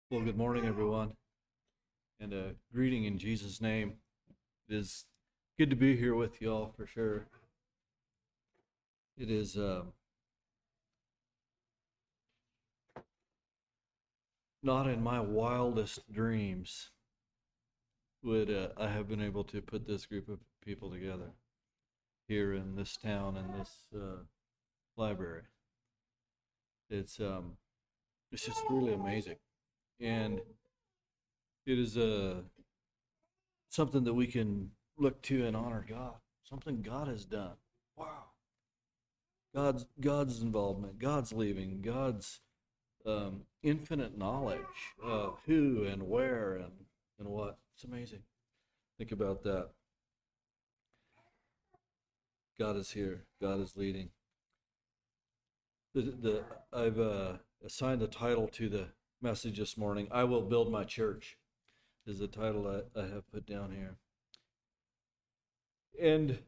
Well, good morning, everyone, and a greeting in Jesus' name. It is good to be here with you all for sure. It is not in my wildest dreams would I have been able to put this group of people together here in this town and this library. It's um, it's just really amazing, and it is something that we can look to and honor God. Something God has done. Wow. God's involvement, God's leaving, God's infinite knowledge of who and where and what. It's amazing. Think about that. God is here. God is leading. The I've assigned the title to the message this morning. I will build my church is the title I have put down here. And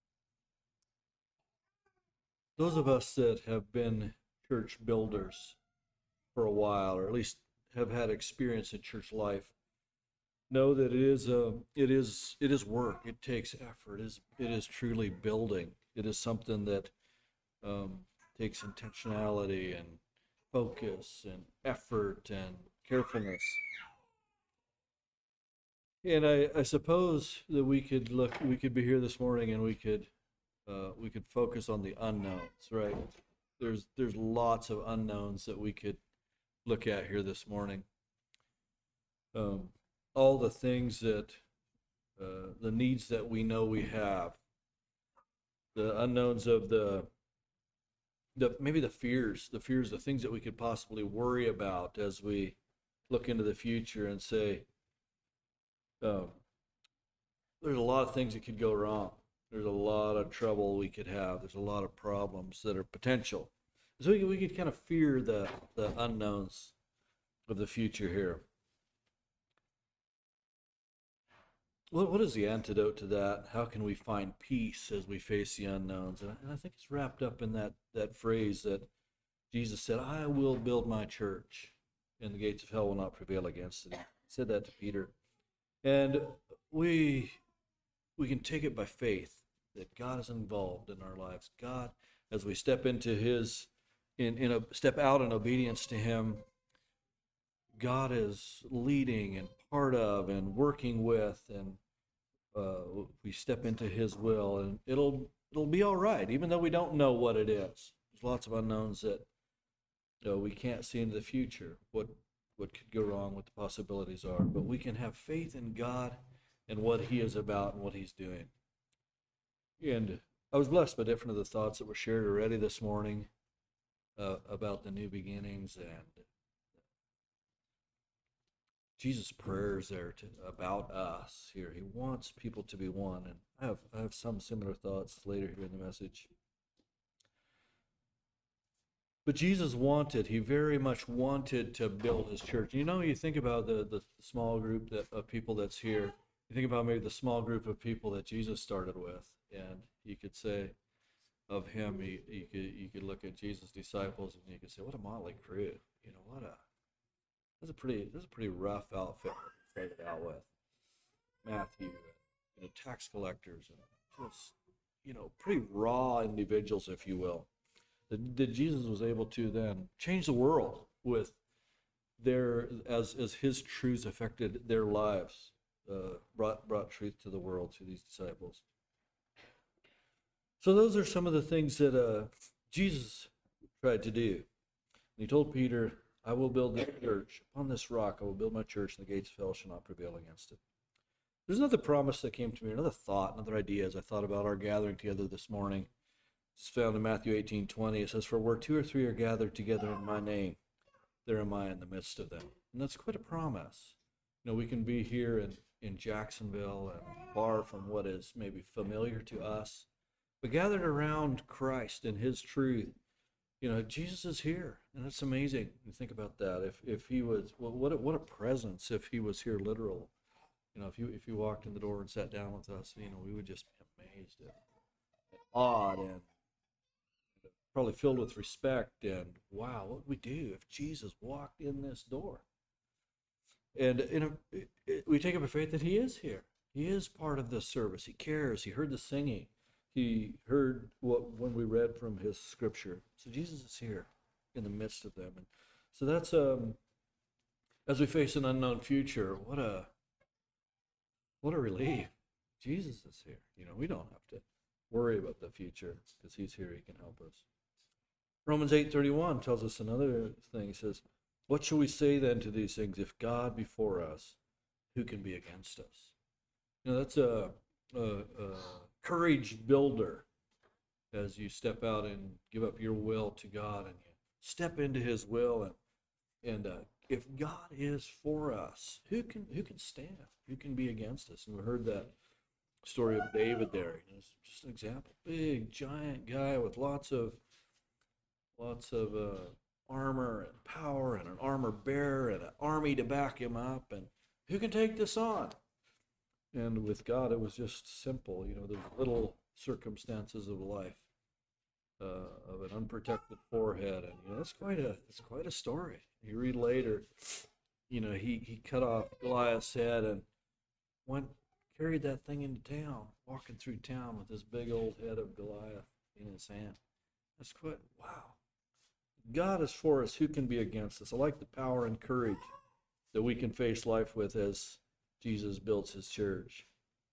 those of us that have been church builders for a while, or at least have had experience in church life, know that it is work. It takes effort. It is truly building. It is something that um, takes intentionality and focus and effort and carefulness. And I suppose that we could be here this morning and we could focus on the unknowns, right? There's lots of unknowns that we could look at here this morning. Um, all the things that the needs that we know we have, the unknowns of the maybe the things that we could possibly worry about as we look into the future and say, um, there's a lot of things that could go wrong. There's a lot of trouble we could have. There's a lot of problems that are potential. So we could kind of fear the unknowns of the future here. What is the antidote to that? How can we find peace as we face the unknowns? And I think it's wrapped up in that phrase that Jesus said, I will build my church, and the gates of hell will not prevail against it. He said that to Peter. And we we can take it by faith that God is involved in our lives. God, as we step into his in a step out in obedience to him, God is leading and part of and working with, and we step into his will, and it'll be all right, even though we don't know what it is. There's lots of unknowns that we can't see into the future. What could go wrong, what the possibilities are, but we can have faith in God and what he is about and what he's doing. And I was blessed by different of the thoughts that were shared already this morning about the new beginnings and Jesus' prayers there about us here. He wants people to be one, and I have some similar thoughts later here in the message. But Jesus he very much wanted to build his church. You know, you think about the small group of people that's here. You think about maybe the small group of people that Jesus started with, and you could say of him, you could look at Jesus' disciples, and you could say, what a motley crew. You know, that's a pretty rough outfit to start it out with. Matthew, tax collectors, and just pretty raw individuals, if you will. That Jesus was able to then change the world with their as his truths affected their lives, brought truth to the world through these disciples. So those are some of the things that Jesus tried to do. And he told Peter, I will build the church. Upon this rock I will build my church, and the gates of hell shall not prevail against it. There's another promise that came to me, another thought, another idea as I thought about our gathering together this morning. It's found in Matthew 18:20. It says, for where two or three are gathered together in my name, there am I in the midst of them. And that's quite a promise. We can be here in Jacksonville and far from what is maybe familiar to us, but gathered around Christ and his truth. Jesus is here, and it's amazing. You think about that. If he was, well, what a presence if he was here, literal. If you walked in the door and sat down with us, we would just be amazed and awed and probably filled with respect and wow, what would we do if Jesus walked in this door? And we take up a faith that he is here. He is part of this service. He cares. He heard the singing. He heard what when we read from his scripture. So Jesus is here in the midst of them. And so that's as we face an unknown future, what a relief. Jesus is here. We don't have to worry about the future because he's here. He can help us. Romans 8:31 tells us another thing. He says, "What shall we say then to these things? If God be for us, who can be against us?" That's a courage builder as you step out and give up your will to God and you step into his will. And if God is for us, who can stand? Who can be against us? And we heard that story of David there. It's just an example. Big, giant guy with lots of armor and power and an armor bearer and an army to back him up. And who can take this on? And with God, it was just simple. The little circumstances of life, of an unprotected forehead, and it's quite a story. You read later, he cut off Goliath's head and carried that thing into town, walking through town with this big old head of Goliath in his hand. That's quite wow. God is for us. Who can be against us? I like the power and courage that we can face life with as Jesus builds his church.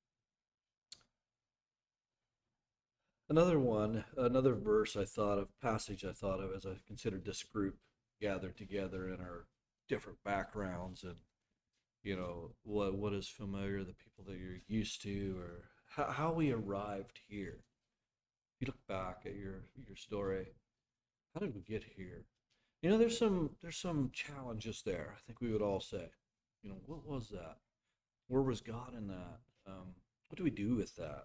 Another passage I thought of as I considered this group gathered together in our different backgrounds and, what is familiar, the people that you're used to, or how we arrived here. If you look back at your story, how did we get here? There's some challenges there. I think we would all say, what was that? Where was God in that? What do we do with that?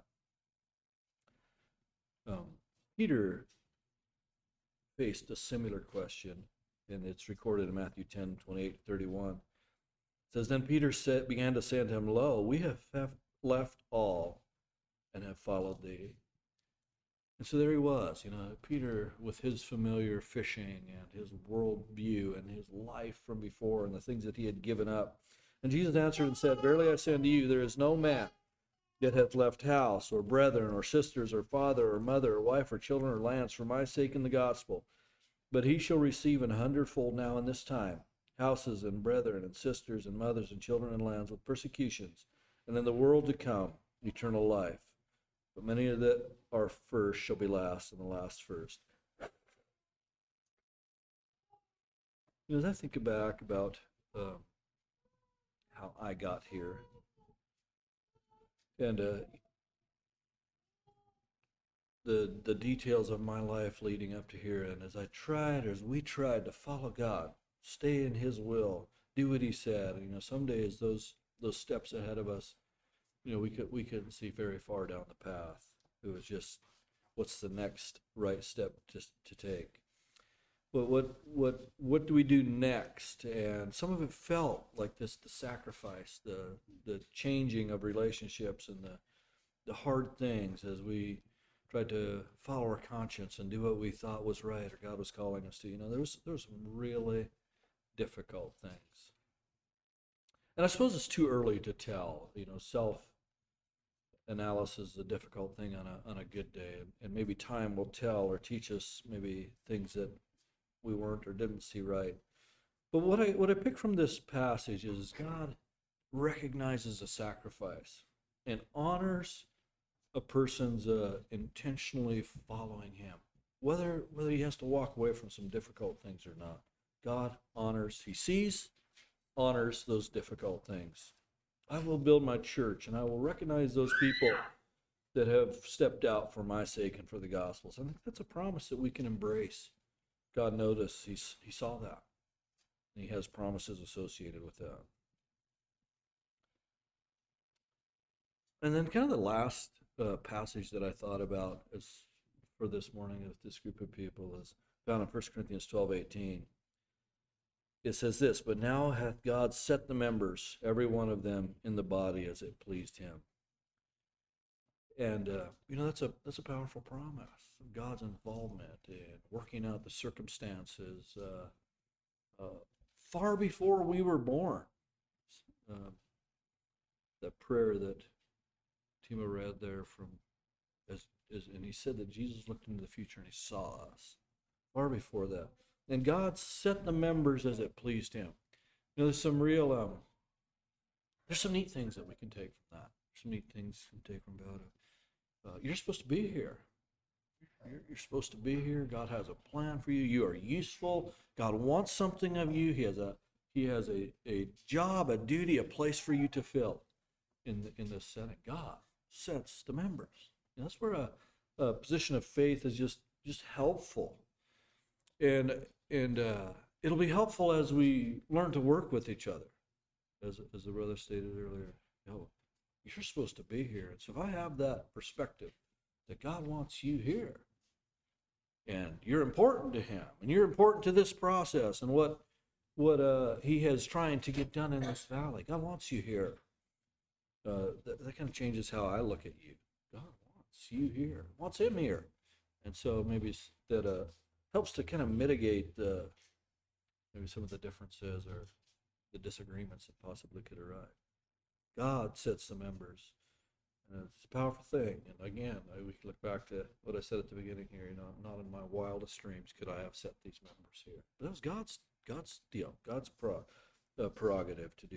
Peter faced a similar question, and it's recorded in Matthew 10:28-31. It says, "Then Peter began to say unto him, Lo, we have left all and have followed thee." And so there he was, Peter with his familiar fishing and his world view and his life from before and the things that he had given up. And Jesus answered and said, "Verily I say unto you, there is no man that hath left house, or brethren, or sisters, or father, or mother, or wife, or children, or lands, for my sake and the gospel, but he shall receive 100-fold now in this time, houses, and brethren, and sisters, and mothers, and children, and lands, with persecutions, and in the world to come, eternal life. But many that are first shall be last, and the last first." As I think back about how I got here, and the details of my life leading up to here, and as we tried to follow God, stay in his will, do what he said, some days those steps ahead of us, we couldn't see very far down the path. It was just, what's the next right step to take? But what do we do next? And some of it felt like the sacrifice, the changing of relationships, and the hard things as we tried to follow our conscience and do what we thought was right or God was calling us to. There was some really difficult things. And I suppose it's too early to tell. Self-analysis is a difficult thing on a good day, and maybe time will tell or teach us maybe things that we weren't or didn't see right. But what I pick from this passage is God recognizes a sacrifice and honors a person's intentionally following him, whether he has to walk away from some difficult things or not. God honors, he sees, honors those difficult things. I will build my church, and I will recognize those people that have stepped out for my sake and for the gospel's. I think that's a promise that we can embrace. God noticed, he saw that, and he has promises associated with that. And then kind of the last passage that I thought about for this morning with this group of people is found in 1 Corinthians 12:18. It says this, "But now hath God set the members, every one of them, in the body as it pleased him." And that's a powerful promise. God's involvement in working out the circumstances far before we were born. um, that prayer that Timo read there from, and he said that Jesus looked into the future and he saw us far before that. And God set the members as it pleased him. There's some real, there's some neat things that we can take from that. Some neat things we can take from God. You're supposed to be here. You're supposed to be here. God has a plan for you. You are useful. God wants something of you. He has a job, a duty, a place for you to fill in this setting. God sets the members. And that's where a position of faith is just helpful. And it'll be helpful as we learn to work with each other. As the brother stated earlier, you're supposed to be here. And so if I have that perspective that God wants you here, and you're important to him, and you're important to this process and what he has trying to get done in this valley. God wants you here. That kind of changes how I look at you. God wants you here, wants him here. And so maybe that helps to kind of mitigate maybe some of the differences or the disagreements that possibly could arise. God sets the members. It's a powerful thing. And again, we can look back to what I said at the beginning here. Not in my wildest dreams could I have set these members here. But that was God's deal, God's prerogative to do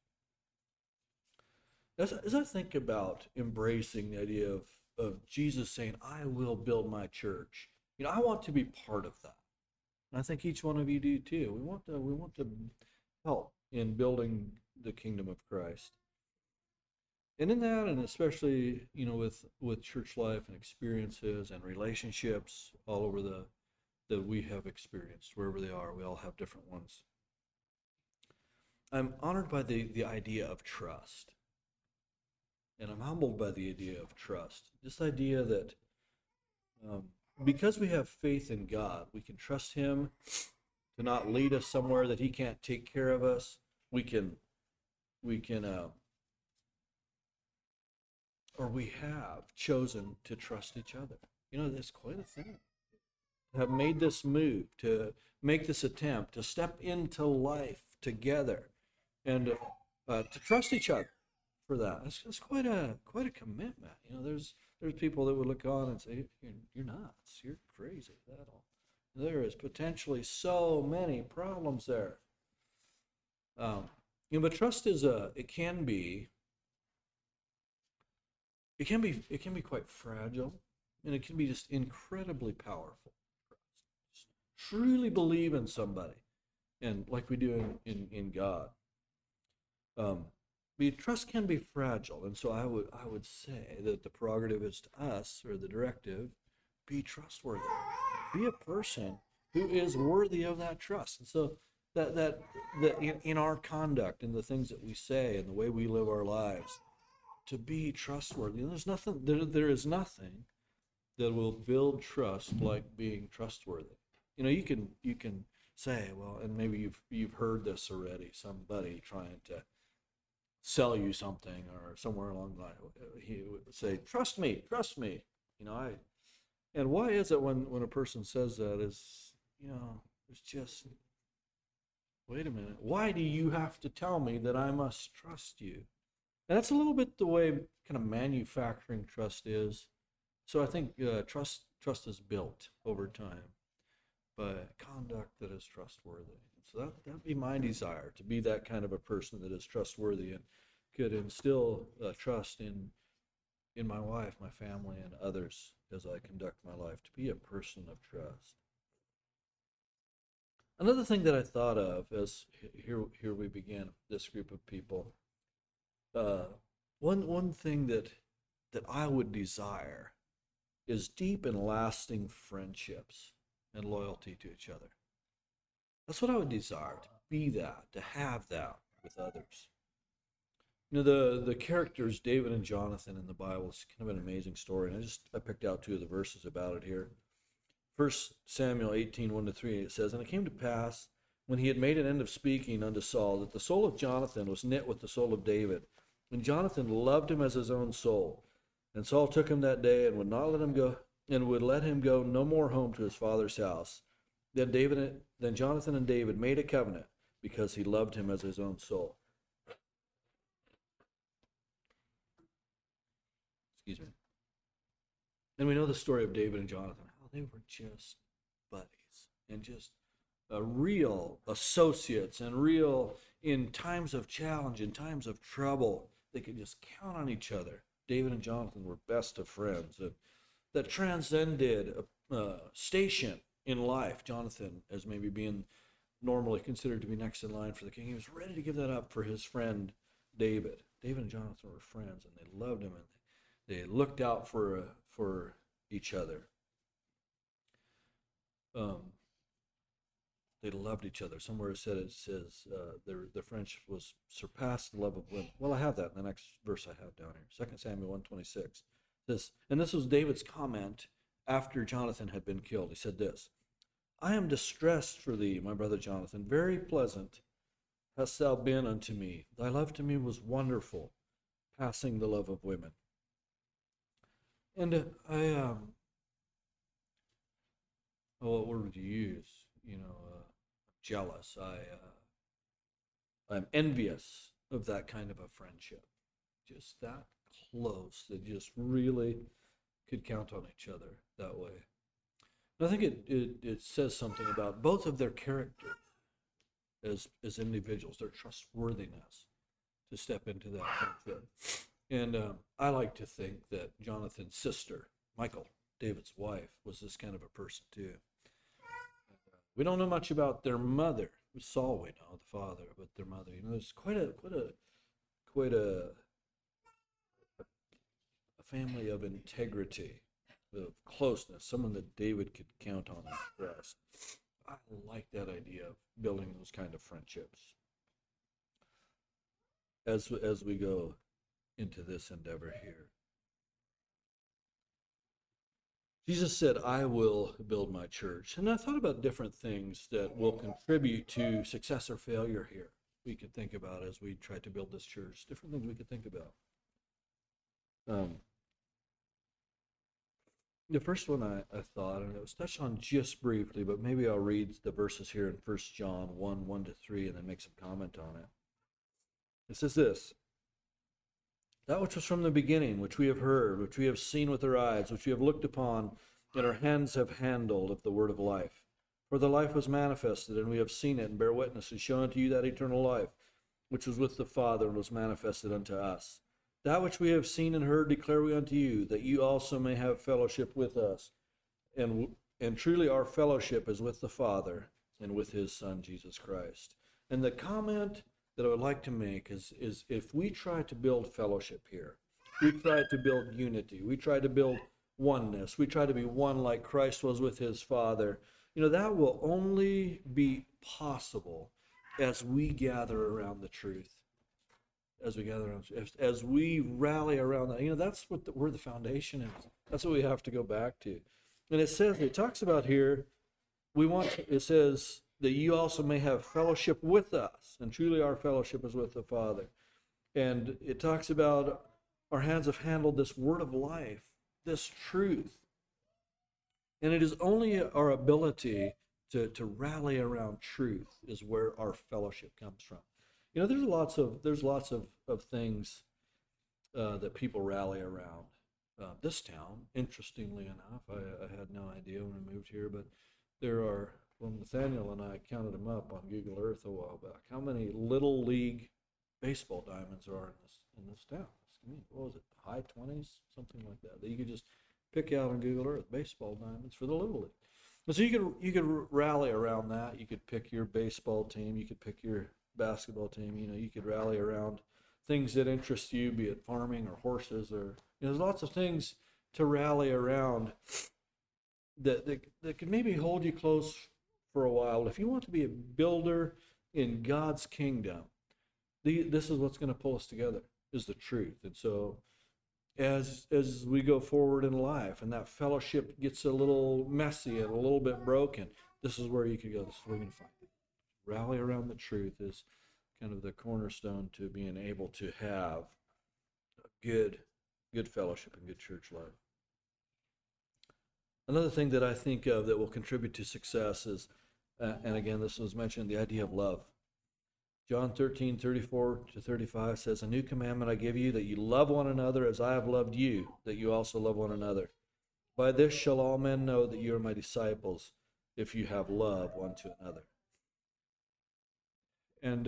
this. As I think about embracing the idea of Jesus saying, I will build my church, I want to be part of that. And I think each one of you do too. We want to help in building the kingdom of Christ. And in that, and especially, with church life and experiences and relationships all over that we have experienced, wherever they are, we all have different ones. I'm honored by the idea of trust. And I'm humbled by the idea of trust. This idea that because we have faith in God, we can trust him to not lead us somewhere that he can't take care of us. We have chosen to trust each other. That's quite a thing. To have made this move, to make this attempt, to step into life together, and to trust each other for that. It's quite a commitment. There's people that would look on and say, "You're nuts. You're crazy." There is potentially so many problems there. But trust is it can be quite fragile, and it can be just incredibly powerful. Just truly believe in somebody, and like we do in God. But trust can be fragile, and so I would say that the prerogative is to us, or the directive, be trustworthy, be a person who is worthy of that trust. And so that in our conduct, in the things that we say, and the way we live our lives, to be trustworthy. And there is nothing that will build trust like being trustworthy. You can say, well, and maybe you've heard this already, somebody trying to sell you something, or somewhere along the line, he would say, trust me. And why is it when a person says that is, it's just, wait a minute, why do you have to tell me that I must trust you? And that's a little bit the way kind of manufacturing trust is. So I think trust is built over time by conduct that is trustworthy. So that'd be my desire, to be that kind of a person that is trustworthy and could instill trust in my wife, my family, and others as I conduct my life, to be a person of trust. Another thing that I thought of as here we begin, this group of people, one thing that I would desire is deep and lasting friendships and loyalty to each other. That's what I would desire, to be that, to have that with others. The characters, David and Jonathan in the Bible, is kind of an amazing story. And I picked out two of the verses about it here. 1 Samuel 18, 1-3, it says, "And it came to pass, when he had made an end of speaking unto Saul, that the soul of Jonathan was knit with the soul of David. And Jonathan loved him as his own soul. And Saul took him that day and would not let him go, and would let him go no more home to his father's house. Then Jonathan and David made a covenant, because he loved him as his own soul." Excuse me. And we know the story of David and Jonathan, how they were just buddies and just real associates and real, in times of challenge, in times of trouble, they could just count on each other. David and Jonathan were best of friends that transcended a station in life. Jonathan, as maybe being normally considered to be next in line for the king, he was ready to give that up for his friend David. David and Jonathan were friends, and they loved him, and they looked out for each other. They loved each other. Somewhere it says their friendship was surpassed the love of women. Well, I have that in the next verse I have down here, 2 Samuel 1:26. And this was David's comment after Jonathan had been killed. He said this: I am distressed for thee, my brother Jonathan. Very pleasant hast thou been unto me. Thy love to me was wonderful, passing the love of women. And what word would you use? Jealous. I'm envious of that kind of a friendship. Just that close, that just really could count on each other that way. And I think it says something about both of their character as individuals, their trustworthiness to step into that friendship. And I like to think that Jonathan's sister, Michal, David's wife, was this kind of a person too. We don't know much about their mother. Saul, we know the father, but their mother. There's quite a family of integrity, of closeness, someone that David could count on and trust. I like that idea of building those kind of friendships as we go into this endeavor here. Jesus said, I will build my church. And I thought about different things that will contribute to success or failure here. We could think about as we try to build this church, different things we could think about. The first one I thought, and it was touched on just briefly, but maybe I'll read the verses here in 1 John 1:1-3, and then make some comment on it. It says this: That which was from the beginning, which we have heard, which we have seen with our eyes, which we have looked upon, and our hands have handled of the word of life. For the life was manifested, and we have seen it, and bear witness, and shown unto you that eternal life, which was with the Father, and was manifested unto us. That which we have seen and heard declare we unto you, that you also may have fellowship with us. And truly our fellowship is with the Father, and with his Son, Jesus Christ. And the comment that I would like to make is if we try to build fellowship here, we try to build unity, we try to build oneness, we try to be one like Christ was with his Father, that will only be possible as we gather around the truth. As we rally around that. That's what where the foundation is. That's what we have to go back to. And it talks about here, it says, that you also may have fellowship with us, and truly our fellowship is with the Father. And it talks about our hands have handled this word of life, this truth. And it is only our ability to rally around truth is where our fellowship comes from. There's lots of things that people rally around. This town, interestingly enough, I had no idea when I moved here, but there are, well, Nathaniel and I counted them up on Google Earth a while back. How many Little League baseball diamonds are in this town? What was it, high 20s, something like that you could just pick out on Google Earth, baseball diamonds for the Little League. And so you could rally around that. You could pick your baseball team. You could pick your basketball team. You could rally around things that interest you, be it farming or horses, or there's lots of things to rally around that could maybe hold you close for a while. If you want to be a builder in God's kingdom, this is what's going to pull us together, is the truth. And so as we go forward in life and that fellowship gets a little messy and a little bit broken, this is where you could go. This is where we're going to find it. Rally around the truth is kind of the cornerstone to being able to have good fellowship and good church life. Another thing that I think of that will contribute to success is, and again, this was mentioned, the idea of love. John 13:34-35 says, "A new commandment I give you, that you love one another as I have loved you, that you also love one another. By this shall all men know that you are my disciples, if you have love one to another." And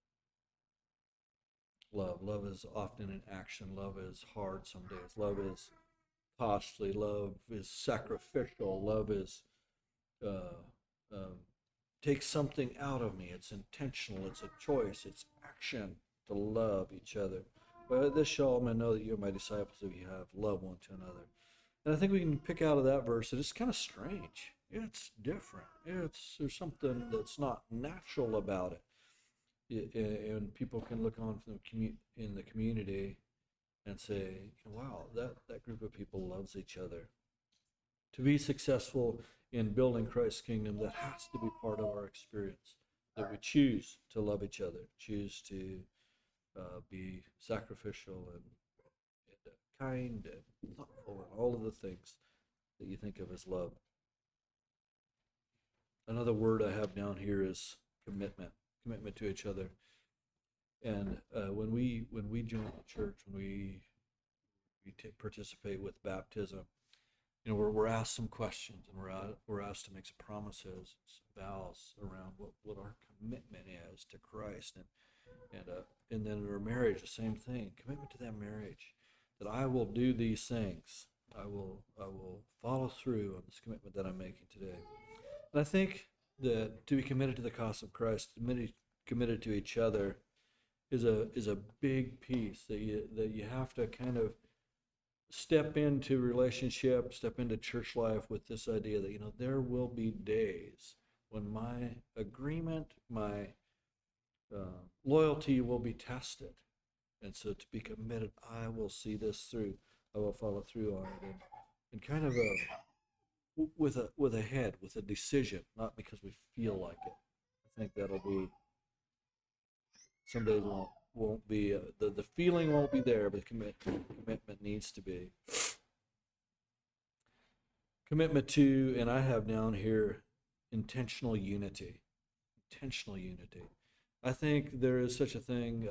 love is often in action. Love is hard some days. Love is costly. Love is sacrificial. Love is uh, um, takes something out of me. It's intentional. It's a choice. It's action to love each other. But this shall all men know that you are my disciples, if you have love one to another. And I think we can pick out of that verse that it's kind of strange. It's different. There's something that's not natural about it. And people can look on from in the community and say, "Wow, that group of people loves each other." To be successful in building Christ's kingdom, that has to be part of our experience. That we choose to love each other, choose to be sacrificial and kind and thoughtful, and all of the things that you think of as love. Another word I have down here is commitment. Commitment to each other. And when we join the church, when we participate with baptism, we're asked some questions, and we're asked to make some promises, some vows around what our commitment is to Christ, and then in our marriage, the same thing, commitment to that marriage, that I will do these things, I will follow through on this commitment that I'm making today. And I think that to be committed to the cause of Christ, committed to each other, is a big piece that you have to kind of step into relationship, step into church life with this idea that there will be days when my agreement, my loyalty will be tested, and so to be committed, I will see this through. I will follow through on it, and kind of with a head, with a decision, not because we feel like it. I think that'll be, some days won't be, the feeling won't be there, but commitment needs to be. Commitment to, and I have down here, intentional unity. Intentional unity. I think there is such a thing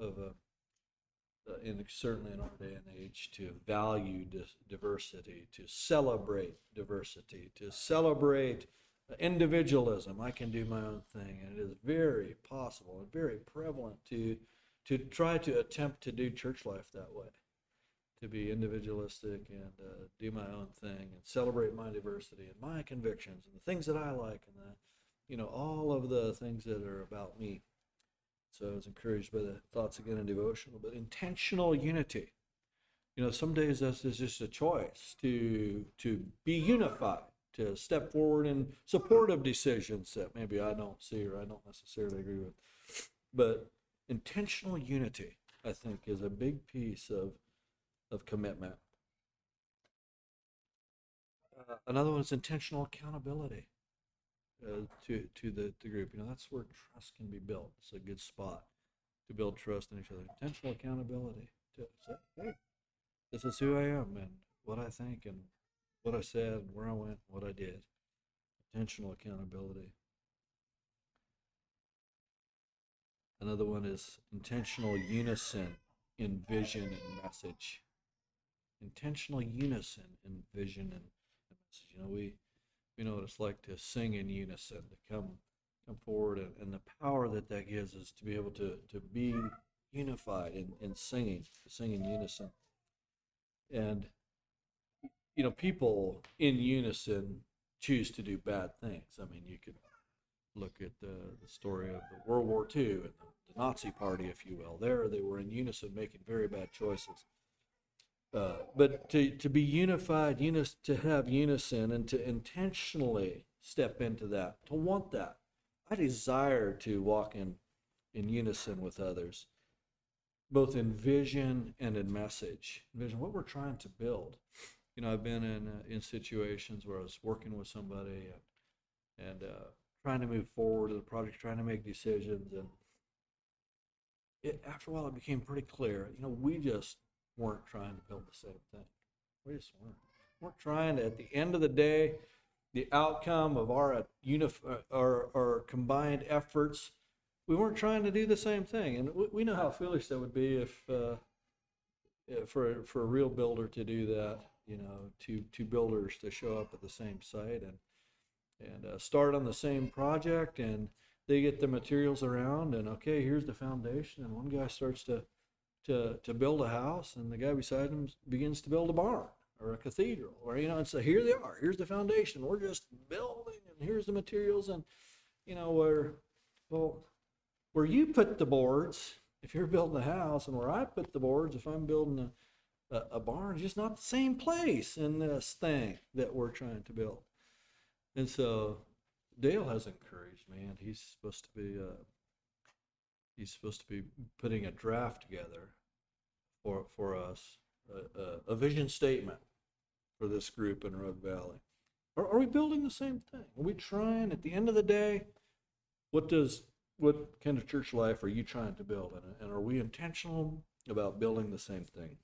certainly in our day and age, to value diversity, to celebrate diversity, to celebrate individualism. I can do my own thing, and it is very possible and very prevalent to try to attempt to do church life that way, to be individualistic and do my own thing and celebrate my diversity and my convictions and the things that I like, and all of the things that are about me. So I was encouraged by the thoughts again in devotional, but intentional unity. Some days that's just a choice to be unified, to step forward in support of decisions that maybe I don't see or I don't necessarily agree with. But intentional unity, I think, is a big piece of commitment. Another one is intentional accountability to the group. That's where trust can be built. It's a good spot to build trust in each other. Intentional accountability to say, "Hey, this is who I am and what I think and what I said and where I went, and what I did." Intentional accountability. Another one is intentional unison in vision and message. Intentional unison in vision and message. We know what it's like to sing in unison, to come forward, and the power that gives us to be able to be unified in singing, to sing in unison. And people in unison choose to do bad things. I mean, you could look at the story of the World War II and the Nazi Party, if you will. There, they were in unison, making very bad choices. But to be unified, to have unison, and to intentionally step into that, to want that. I desire to walk in unison with others, both in vision and in message. Vision, what we're trying to build. I've been in situations where I was working with somebody and trying to move forward in the project, trying to make decisions, and after a while it became pretty clear. We just weren't trying to build the same thing. We just weren't trying to, at the end of the day, the outcome of our combined efforts we weren't trying to do the same thing. And we know how foolish that would be if for a real builder to do that. Two builders to show up at the same site and start on the same project, and they get the materials around, and okay, here's the foundation, and one guy starts to build a house, and the guy beside him begins to build a barn or a cathedral, or and so here they are, here's the foundation, we're just building, and here's the materials, and where you put the boards, if you're building a house, and where I put the boards, if I'm building a barn, is just not the same place in this thing that we're trying to build. And so Dale has encouraged me, and he's supposed to be putting a draft together for us, a vision statement for this group in Rogue Valley. Are we building the same thing? Are we trying, at the end of the day, what kind of church life are you trying to build? And are we intentional about building the same thing?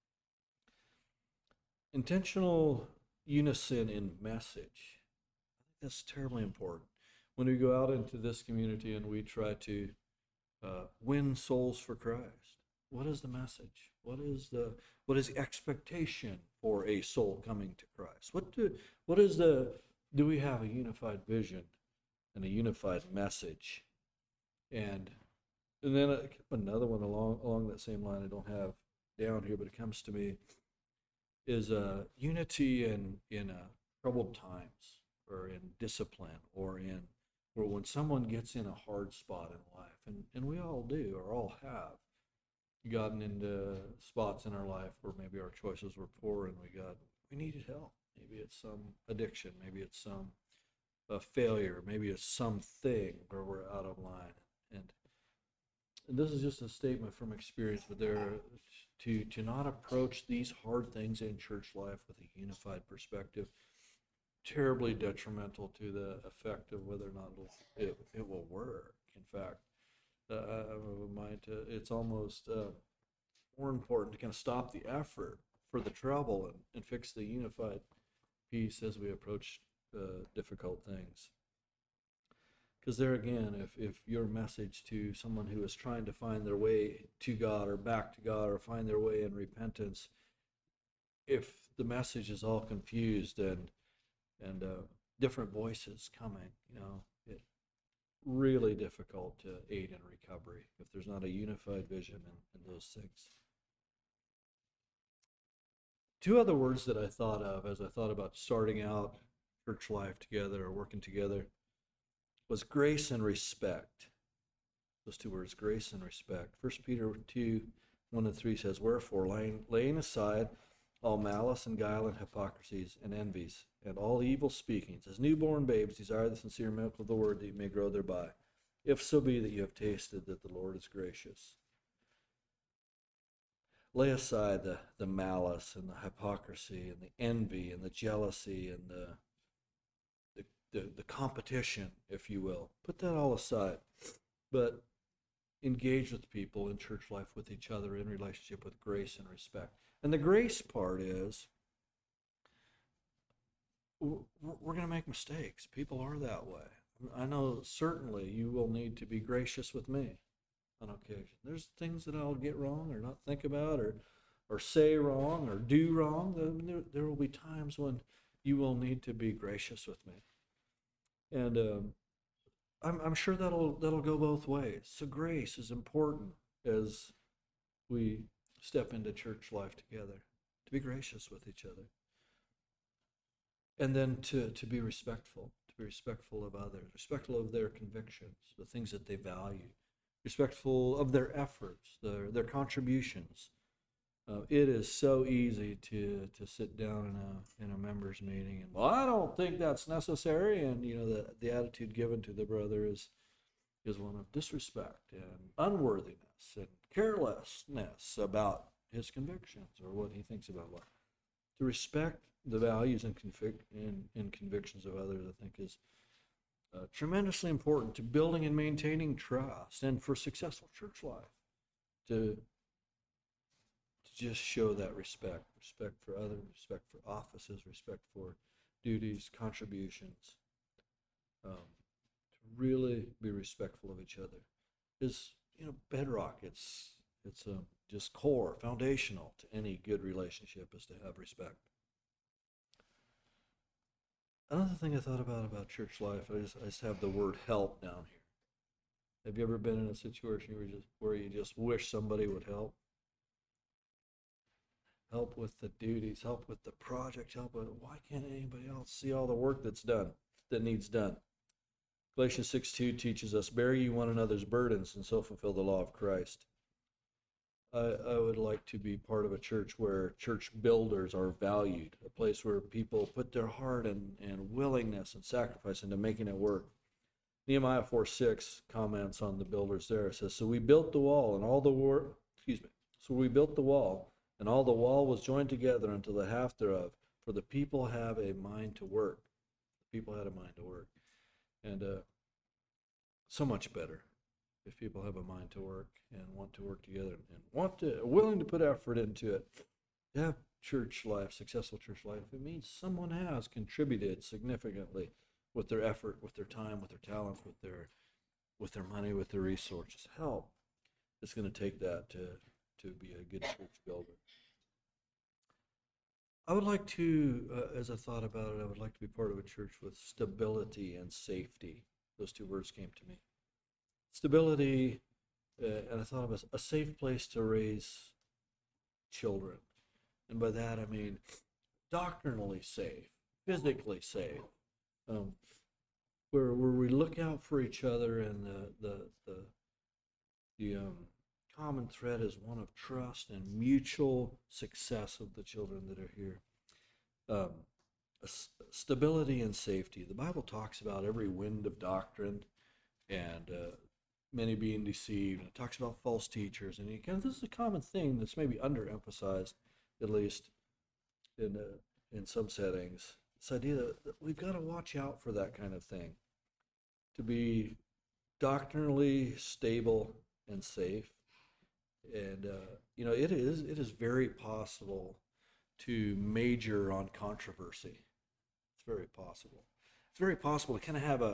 Intentional unison in message. That's terribly important. When we go out into this community and we try to win souls for Christ, what is the message? What is the expectation for a soul coming to Christ? Do we have a unified vision and a unified message? And then another one along that same line I don't have down here, but it comes to me, is unity in troubled times, or in discipline, or when someone gets in a hard spot in life, and we all do, or all have gotten into spots in our life where maybe our choices were poor and we needed help. Maybe it's some addiction, maybe it's some failure, maybe it's something where we're out of line. And this is just a statement from experience, but to not approach these hard things in church life with a unified perspective, terribly detrimental to the effect of whether or not it will work. In fact, it's almost more important to kind of stop the effort for the trouble and fix the unified peace as we approach difficult things. Because there again, if your message to someone who is trying to find their way to God or back to God or find their way in repentance, if the message is all confused and different voices coming, it's really difficult to aid in recovery if there's not a unified vision in those things. Two other words that I thought of as I thought about starting out church life together or working together was grace and respect. Those two words, grace and respect. 1 Peter 2:1-3 says, "Wherefore, laying aside all malice and guile and hypocrisies and envies and all evil speakings, as newborn babes desire the sincere milk of the word, that you may grow thereby, if so be that you have tasted that the Lord is gracious." Lay aside the malice and the hypocrisy and the envy and the jealousy and the competition, if you will. Put that all aside. But engage with people in church life, with each other, in relationship with grace and respect. And the grace part is, we're going to make mistakes. People are that way. I know certainly you will need to be gracious with me on occasion. There's things that I'll get wrong or not think about or say wrong or do wrong. There will be times when you will need to be gracious with me. And I'm sure that'll go both ways. So grace is important as we step into church life together, to be gracious with each other. And then to be respectful of others, respectful of their convictions, the things that they value, respectful of their efforts, their contributions. It is so easy to sit down in a members meeting and, well, I don't think that's necessary, and the attitude given to the brother is one of disrespect and unworthiness and carelessness about his convictions or what he thinks about life. To respect the values and convictions of others, I think, is tremendously important to building and maintaining trust, and for successful church life, to just show that respect for others, respect for offices, respect for duties, contributions, to really be respectful of each other. is, bedrock. It's just core, foundational to any good relationship is to have respect. Another thing I thought about church life, I just have the word help down here. Have you ever been in a situation where you just wish somebody would help? Help with the duties, help with the project, help with why can't anybody else see all the work that needs done? Galatians 6:2 teaches us, bear ye one another's burdens and so fulfill the law of Christ. I would like to be part of a church where church builders are valued, a place where people put their heart and willingness and sacrifice into making it work. Nehemiah 4:6 comments on the builders there. It says, so we built the wall and all the war, so we built the wall and all the wall was joined together until the half thereof, for the people have a mind to work. The people had a mind to work. And so much better if people have a mind to work and want to work together and willing to put effort into it. To have church life, successful church life, it means someone has contributed significantly with their effort, with their time, with their talents, with their money, with their resources. Help. It's going to take that to be a good church builder. I would like to, as I thought about it, I would like to be part of a church with stability and safety. Those two words came to me. Stability, and I thought of a safe place to raise children. And by that I mean doctrinally safe, physically safe, where we look out for each other, and the common thread is one of trust and mutual success of the children that are here. Stability and safety. The Bible talks about every wind of doctrine and many being deceived. And it talks about false teachers. And this is a common thing that's maybe underemphasized, at least in some settings. This idea that we've got to watch out for that kind of thing. To be doctrinally stable and safe. And, it is very possible to major on controversy. It's very possible. It's very possible to kind of have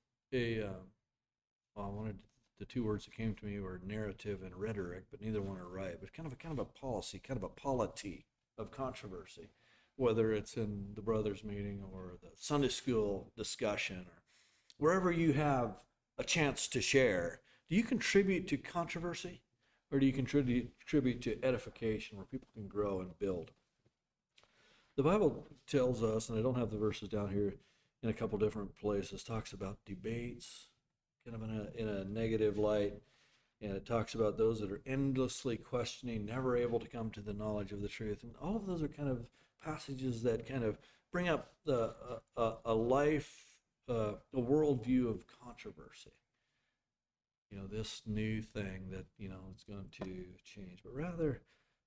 the two words that came to me were narrative and rhetoric, but neither one are right. But kind of a policy, kind of a polity of controversy, whether it's in the brothers meeting or the Sunday school discussion or wherever you have a chance to share. Do you contribute to controversy, or do you contribute to edification where people can grow and build? The Bible tells us, and I don't have the verses down here, in a couple different places, talks about debates, kind of in a negative light, and it talks about those that are endlessly questioning, never able to come to the knowledge of the truth. And all of those are kind of passages that kind of bring up a worldview of controversy. This new thing that, is going to change. But rather,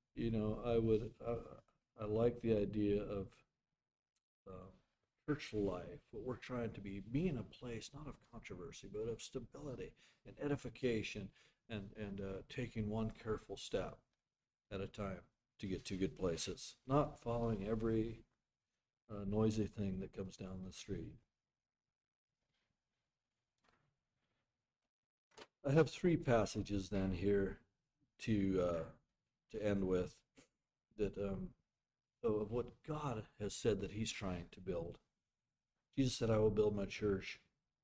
I like the idea of church life, what we're trying to be in a place not of controversy, but of stability and edification, and taking one careful step at a time to get to good places, not following every noisy thing that comes down the street. I have three passages then here to end with that of what God has said that He's trying to build. Jesus said, "I will build my church,"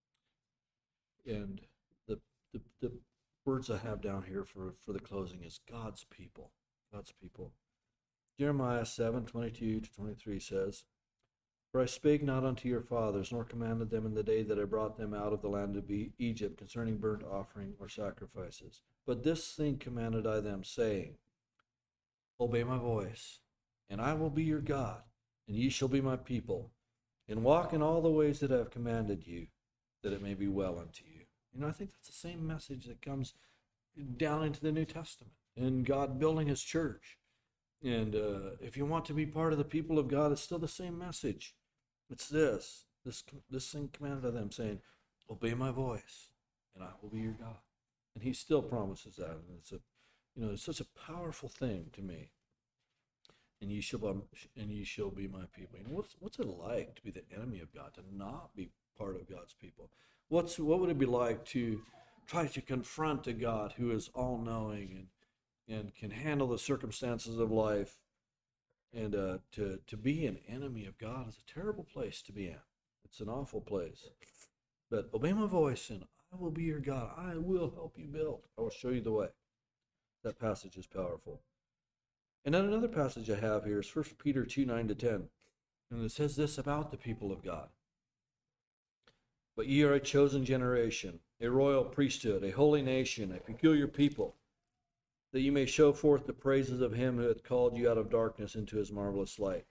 and the words I have down here for the closing is God's people. God's people. Jeremiah 7:22-23 says, "For I spake not unto your fathers, nor commanded them in the day that I brought them out of the land of Egypt concerning burnt offering or sacrifices. But this thing commanded I them, saying, Obey my voice, and I will be your God, and ye shall be my people, and walk in all the ways that I have commanded you, that it may be well unto you." I think that's the same message that comes down into the New Testament, and God building His church. And if you want to be part of the people of God, it's still the same message. It's this thing commanded of them, saying, "Obey my voice, and I will be your God." And He still promises that. And it's such a powerful thing to me. And ye shall be my people. What's it like to be the enemy of God, to not be part of God's people? What would it be like to try to confront a God who is all-knowing and can handle the circumstances of life. And to be an enemy of God is a terrible place to be in. It's an awful place. But obey my voice, and I will be your God. I will help you build. I will show you the way. That passage is powerful. And then another passage I have here is 1 Peter 2, 9-10. And it says this about the people of God. But ye are a chosen generation, a royal priesthood, a holy nation, a peculiar people, that you may show forth the praises of him who hath called you out of darkness into his marvelous light,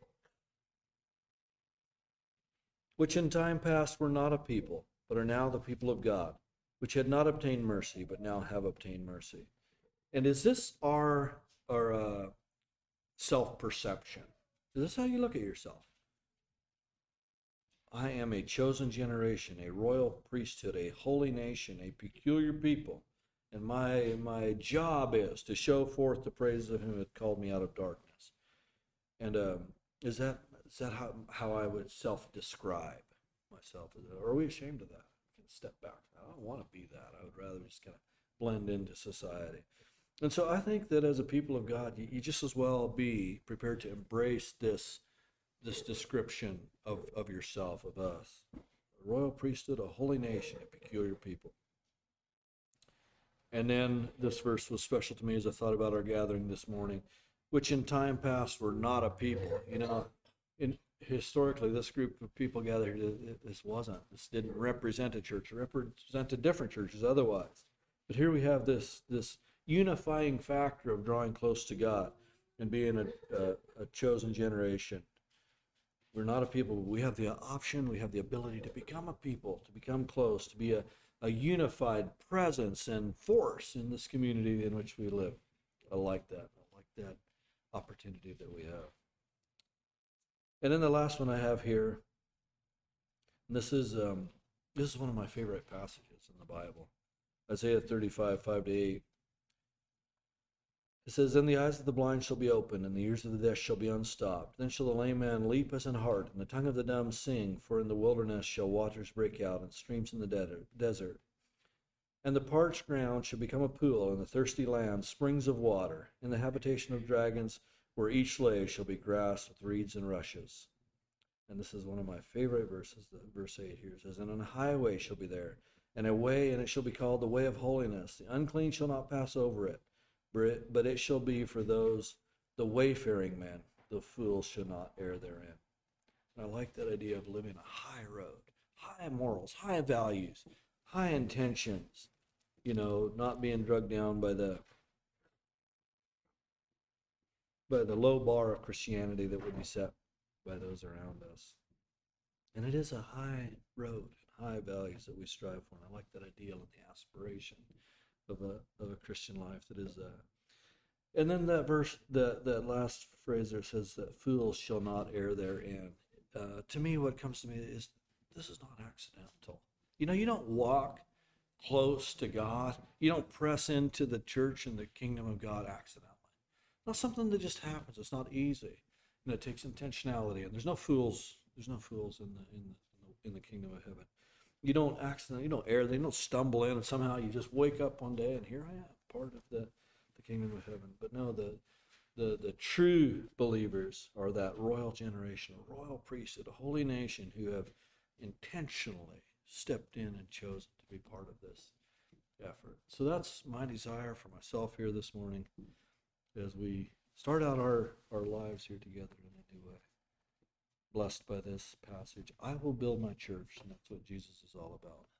which in time past were not a people, but are now the people of God, which had not obtained mercy, but now have obtained mercy. And is this our self-perception? Is this how you look at yourself? I am a chosen generation, a royal priesthood, a holy nation, a peculiar people, and my job is to show forth the praises of him who hath called me out of darkness. And is that how I would self-describe myself? Or are we ashamed of that? I can step back. I don't want to be that. I would rather just kind of blend into society. And so I think that as a people of God, you just as well be prepared to embrace this description of yourself, of us. A royal priesthood, a holy nation, a peculiar people. And then this verse was special to me as I thought about our gathering this morning, which in time past were not a people. You know, historically, this group of people gathered here, this didn't represent a church. It represented different churches otherwise. But here we have this unifying factor of drawing close to God and being a chosen generation. We're not a people, but we have the option, we have the ability to become a people, to become close, to be a unified presence and force in this community in which we live. I like that. I like that opportunity that we have. And then the last one I have here, and this is one of my favorite passages in the Bible. Isaiah 35, 5-8. It says, Then the eyes of the blind shall be opened, and the ears of the deaf shall be unstopped. Then shall the lame man leap as an hart, and the tongue of the dumb sing. For in the wilderness shall waters break out, and streams in the desert. And the parched ground shall become a pool, and the thirsty land springs of water. In the habitation of dragons, where each lay shall be grass with reeds and rushes. And this is one of my favorite verses, verse 8 here. It says, And an highway shall be there, and a way, and it shall be called the way of holiness. The unclean shall not pass over it. But it shall be for those, the wayfaring men, the fools shall not err therein. And I like that idea of living a high road, high morals, high values, high intentions, not being drugged down by the low bar of Christianity that would be set by those around us. And it is a high road, high values that we strive for. And I like that ideal and the aspiration of a Christian life that is and then that verse, that last phrase there says that fools shall not err therein. To me, what comes to me is this is not accidental. You don't walk close to God. You don't press into the church and the kingdom of God accidentally. It's not something that just happens. It's not easy. It takes intentionality, and there's no fools. There's no fools in the kingdom of heaven. You don't accidentally, you don't err, they don't stumble in and somehow you just wake up one day and here I am, part of the kingdom of heaven. But no, the true believers are that royal generation, a royal priesthood, a holy nation who have intentionally stepped in and chosen to be part of this effort. So that's my desire for myself here this morning as we start out our lives here together in a new way. Blessed by this passage. I will build my church, and that's what Jesus is all about.